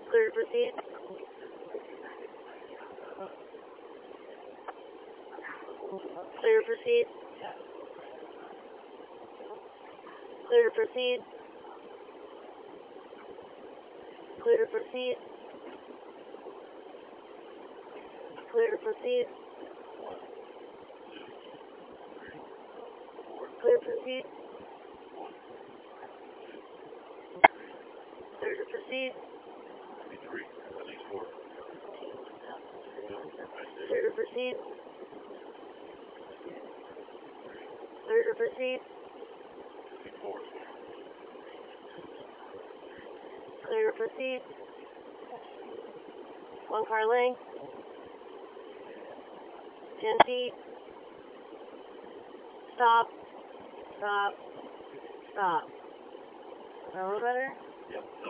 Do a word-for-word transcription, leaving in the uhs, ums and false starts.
Clear to proceed. Clear to proceed. Clear to proceed. Clear to proceed. Clear to proceed. Clear to proceed. Clear to proceed. Clear to proceed. Clear to proceed. Clear to proceed. One car length. Ten feet. Stop. Stop. Stop. Is that a little better? Yep.